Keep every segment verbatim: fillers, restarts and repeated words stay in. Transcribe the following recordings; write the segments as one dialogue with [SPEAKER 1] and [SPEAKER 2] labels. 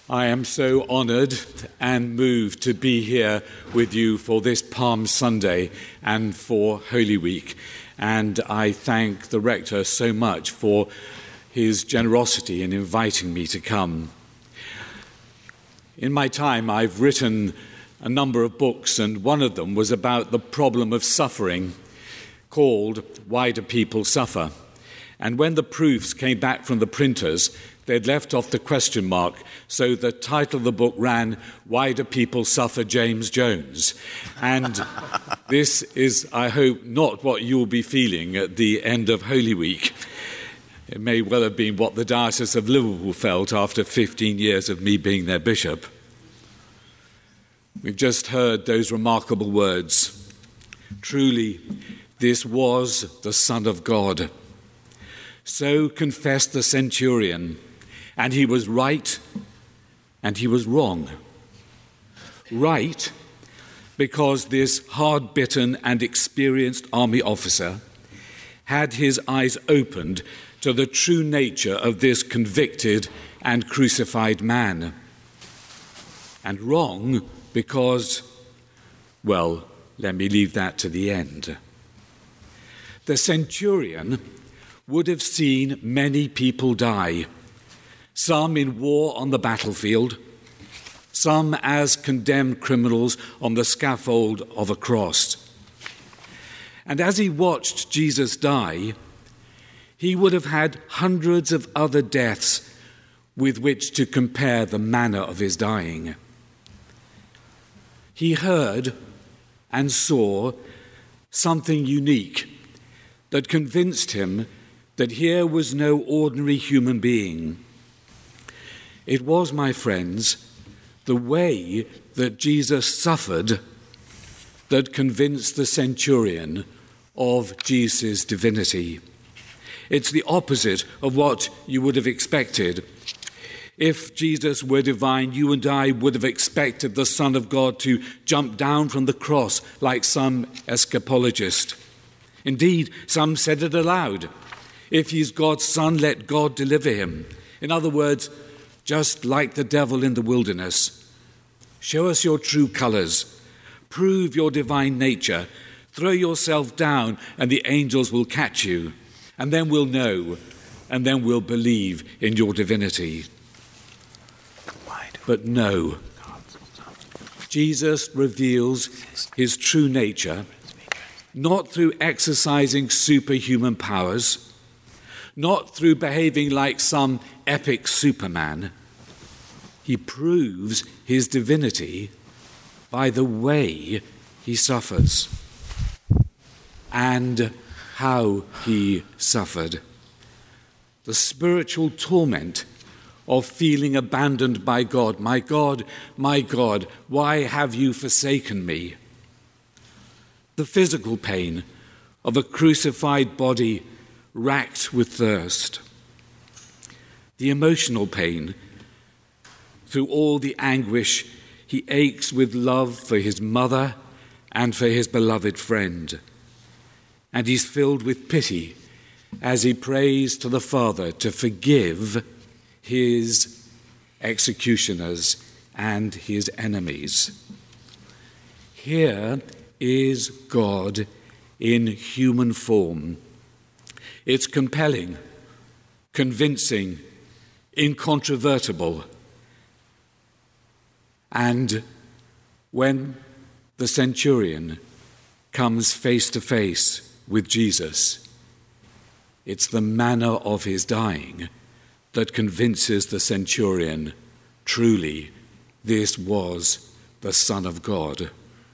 [SPEAKER 1] I am so honoured and moved to be here with you for this Palm Sunday and for Holy Week. And I thank the Rector so much for his generosity in inviting me to come. In my time, I've written a number of books, and one of them was about the problem of suffering, called Why Do People Suffer? And when the proofs came back from the printers, they'd left off the question mark, so the title of the book ran, Why Do People Suffer, James Jones? And this is, I hope, not what you'll be feeling at the end of Holy Week. It may well have been what the Diocese of Liverpool felt after fifteen years of me being their bishop. We've just heard those remarkable words. Truly, this was the Son of God. So confessed the centurion, and he was right and he was wrong. Right, because this hard-bitten and experienced army officer had his eyes opened to the true nature of this convicted and crucified man. And wrong because, well, let me leave that to the end. The centurion would have seen many people die, some in war on the battlefield, some as condemned criminals on the scaffold of a cross. And as he watched Jesus die, he would have had hundreds of other deaths with which to compare the manner of his dying. He heard and saw something unique that convinced him that here was no ordinary human being. It was, my friends, the way that Jesus suffered that convinced the centurion of Jesus' divinity. It's the opposite of what you would have expected. If Jesus were divine, you and I would have expected the Son of God to jump down from the cross like some escapologist. Indeed, some said it aloud. If he's God's son, let God deliver him. In other words, just like the devil in the wilderness. Show us your true colours. Prove your divine nature. Throw yourself down and the angels will catch you. And then we'll know, and then we'll believe in your divinity. But no. Jesus reveals his true nature, not through exercising superhuman powers, not through behaving like some epic Superman. He proves his divinity by the way he suffers and how he suffered. The spiritual torment of feeling abandoned by God. My God, my God, why have you forsaken me? The physical pain of a crucified body racked with thirst. The emotional pain, through all the anguish, he aches with love for his mother and for his beloved friend. And he's filled with pity as he prays to the Father to forgive his executioners and his enemies. Here is God in human form. It's compelling, convincing, incontrovertible. And when the centurion comes face to face with Jesus, it's the manner of his dying that convinces the centurion, truly, this was the Son of God.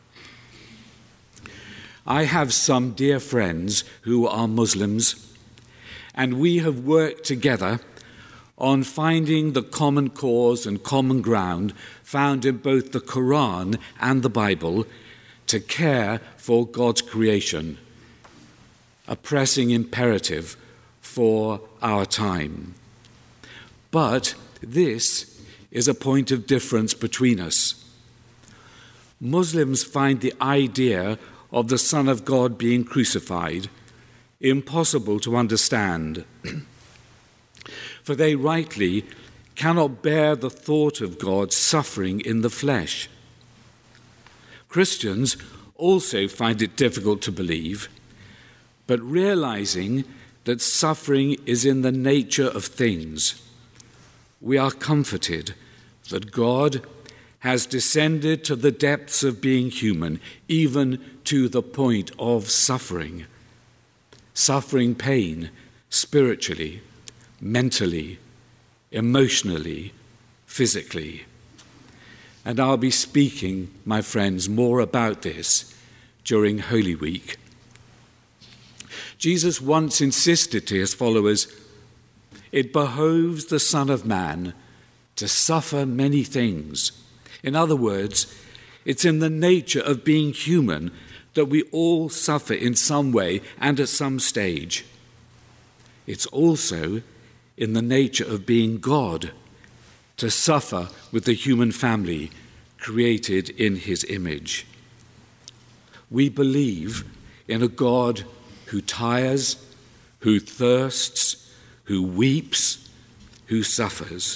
[SPEAKER 1] I have some dear friends who are Muslims, and we have worked together on finding the common cause and common ground found in both the Quran and the Bible to care for God's creation, a pressing imperative for our time. But this is a point of difference between us. Muslims find the idea of the Son of God being crucified impossible to understand, for they rightly cannot bear the thought of God suffering in the flesh. Christians also find it difficult to believe, but realizing that suffering is in the nature of things, we are comforted that God has descended to the depths of being human, even to the point of suffering. Suffering pain spiritually, mentally, emotionally, physically. And I'll be speaking, my friends, more about this during Holy Week. Jesus once insisted to his followers, "It behoves the Son of Man to suffer many things." In other words, it's in the nature of being human that we all suffer in some way and at some stage. It's also in the nature of being God to suffer with the human family created in his image. We believe in a God who tires, who thirsts, who weeps, who suffers.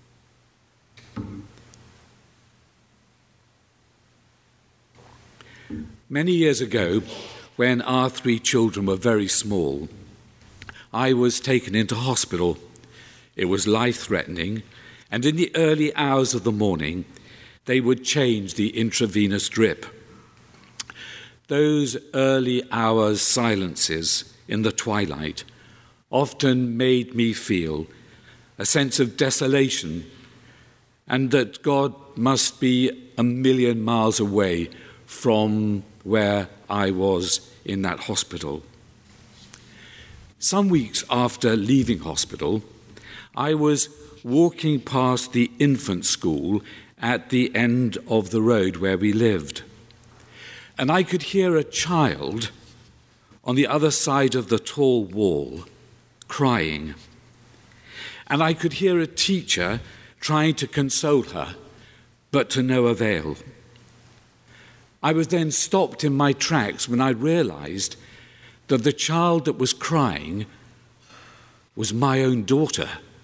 [SPEAKER 1] Many years ago, when our three children were very small, I was taken into hospital. It was life-threatening, and in the early hours of the morning, they would change the intravenous drip. Those early hours' silences in the twilight often made me feel a sense of desolation and that God must be a million miles away from where I was in that hospital. Some weeks after leaving hospital, I was walking past the infant school at the end of the road where we lived, and I could hear a child on the other side of the tall wall crying, and I could hear a teacher trying to console her, but to no avail. I was then stopped in my tracks when I realized that the child that was crying was my own daughter.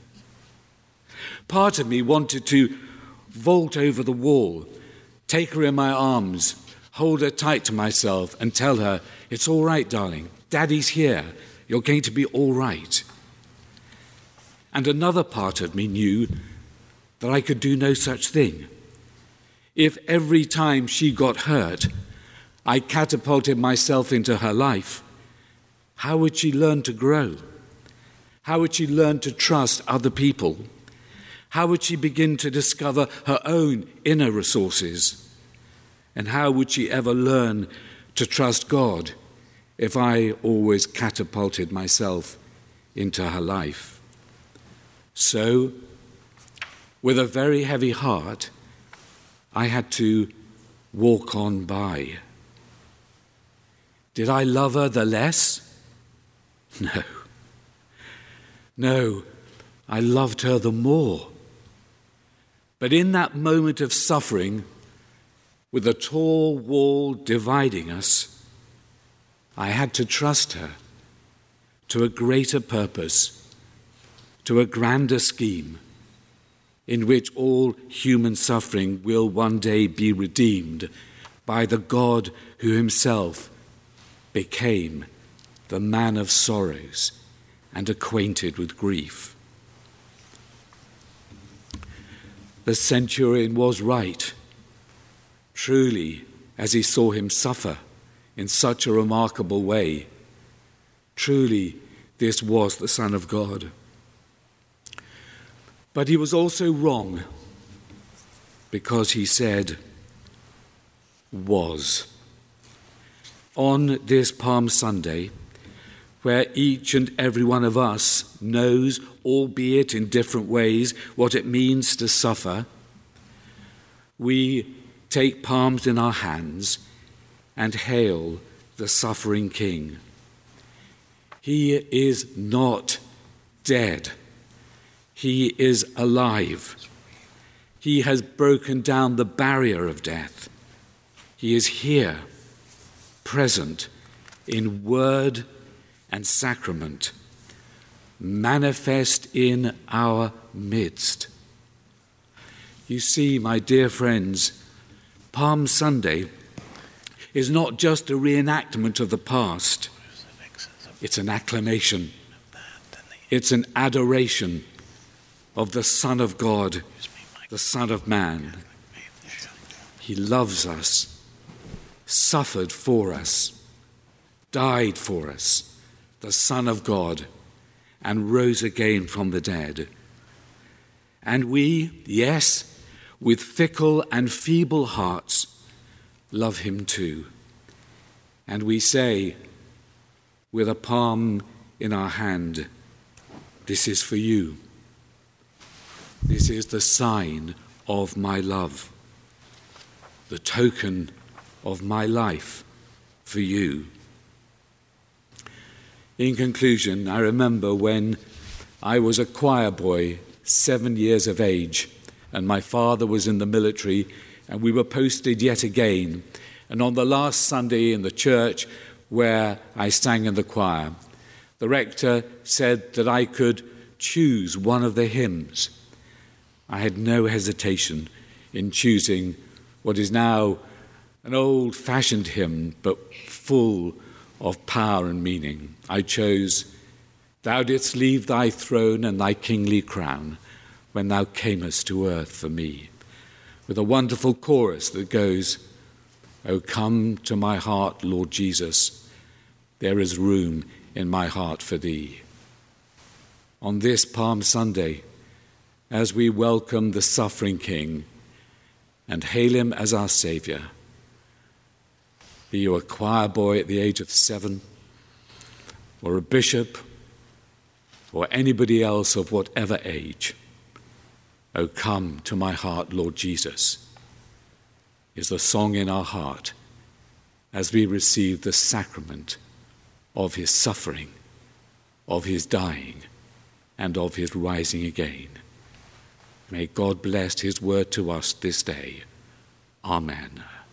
[SPEAKER 1] Part of me wanted to vault over the wall, take her in my arms, hold her tight to myself and tell her, "It's all right, darling. Daddy's here. You're going to be all right." And another part of me knew that I could do no such thing. If every time she got hurt, I catapulted myself into her life, how would she learn to grow? How would she learn to trust other people? How would she begin to discover her own inner resources? And how would she ever learn to trust God if I always catapulted myself into her life? So, with a very heavy heart, I had to walk on by. Did I love her the less? No. No, I loved her the more. But in that moment of suffering, with a tall wall dividing us, I had to trust her to a greater purpose, to a grander scheme, in which all human suffering will one day be redeemed by the God who himself became the man of sorrows and acquainted with grief. The centurion was right, truly, as he saw him suffer in such a remarkable way. Truly, this was the Son of God. But he was also wrong, because he said, was. On this Palm Sunday, where each and every one of us knows, albeit in different ways, what it means to suffer, we take palms in our hands and hail the suffering King. He is not dead. He is alive. He has broken down the barrier of death. He is here, present in word and sacrament, manifest in our midst. You see, my dear friends, Palm Sunday is not just a reenactment of the past. It's an acclamation. It's an adoration of the Son of God, the Son of Man. He loves us, suffered for us, died for us, the Son of God, and rose again from the dead. And we, yes, with fickle and feeble hearts, love him too. And we say, with a palm in our hand, this is for you. This is the sign of my love, the token of my life for you. In conclusion, I remember when I was a choir boy, seven years of age, and my father was in the military, and we were posted yet again. And on the last Sunday in the church where I sang in the choir, the rector said that I could choose one of the hymns. I had no hesitation in choosing what is now an old-fashioned hymn, but full of power and meaning. I chose, "Thou didst leave thy throne and thy kingly crown when thou camest to earth for me," with a wonderful chorus that goes, "O come to my heart, Lord Jesus, there is room in my heart for thee." On this Palm Sunday, as we welcome the suffering King and hail him as our Saviour, be you a choir boy at the age of seven, or a bishop, or anybody else of whatever age, "O come to my heart, Lord Jesus," is the song in our heart as we receive the sacrament of his suffering, of his dying, and of his rising again. May God bless his word to us this day. Amen.